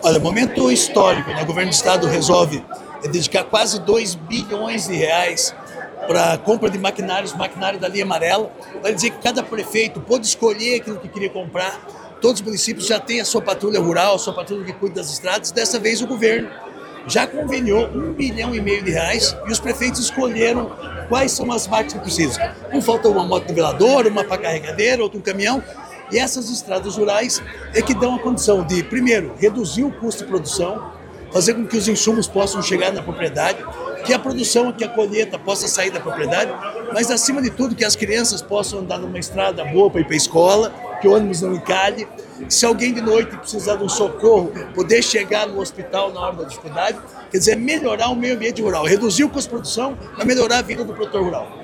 Olha, momento histórico, né? O governo do estado resolve dedicar quase 2 bilhões de reais para a compra de maquinário da linha amarela. Vai dizer que cada prefeito pôde escolher aquilo que queria comprar. Todos os municípios já têm a sua patrulha rural, a sua patrulha que cuida das estradas. Dessa vez o governo já conveniou 1,5 bilhão de reais e os prefeitos escolheram quais são as máquinas que precisam. Um falta uma moto niveladora, uma pá carregadeira, outro um caminhão. E essas estradas rurais é que dão a condição de, primeiro, reduzir o custo de produção, fazer com que os insumos possam chegar na propriedade, que a produção, que a colheita possa sair da propriedade, mas acima de tudo que as crianças possam andar numa estrada boa para ir para a escola, que o ônibus não encalhe, que se alguém de noite precisar de um socorro, poder chegar no hospital na hora da dificuldade, quer dizer, melhorar o meio ambiente rural, reduzir o custo de produção, mas melhorar a vida do produtor rural.